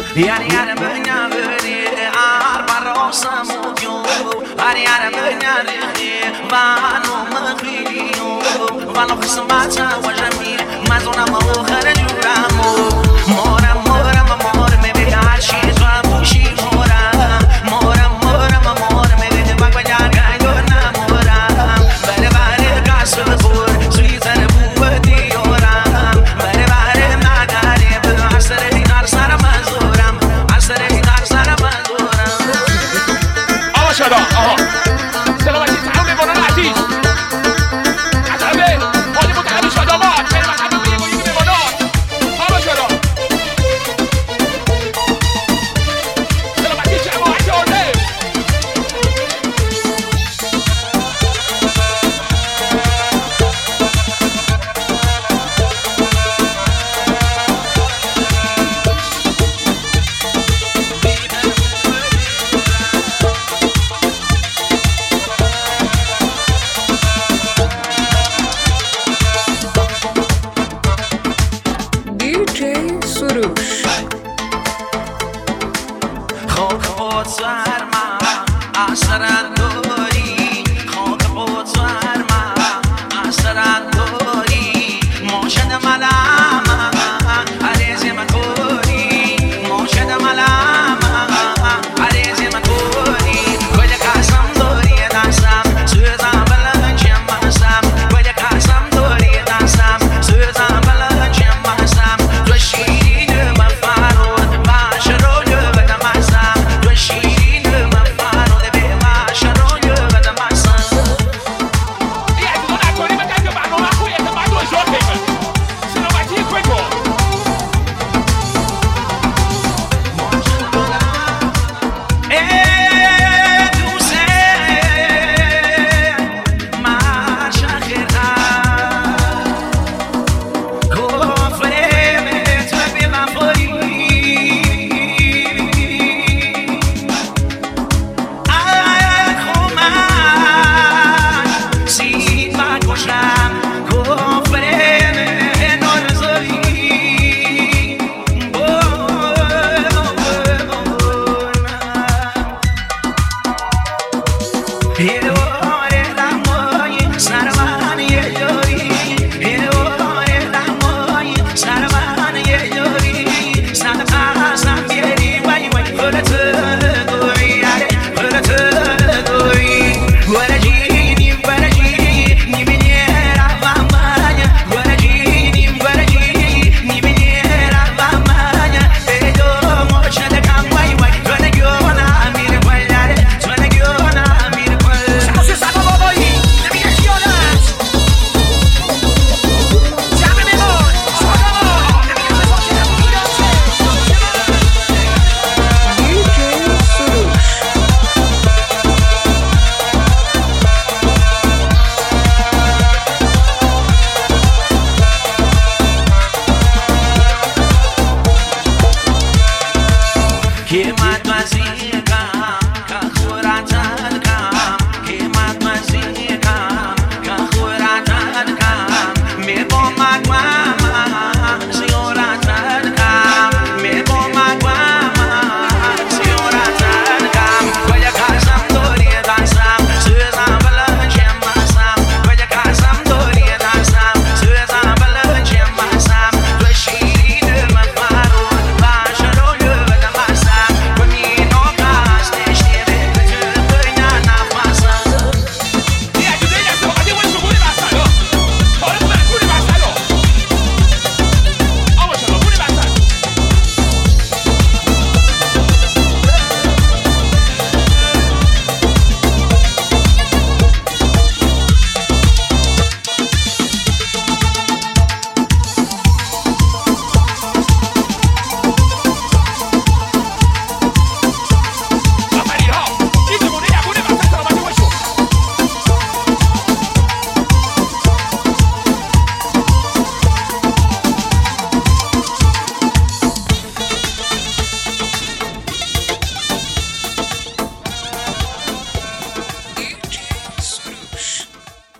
Yar yar benya veri ar barosa mudio Ar yar benya veri vano maghilio Vano khsmata wa jamil mazona ma kharaj ramo Mora mora mora me be ashi twa bushi mora Mora mora mora me be bagya gayo na mora Bare bare kasur suizar buwati ora Bare bare na gare asre dinar sara آها سلامتی تعامل با نعتیز عجبه حالی متحبی شاداباد خیلی مطمئن بگیم و یکی میماناد آبا شدا سلامتی جماعت آده Kim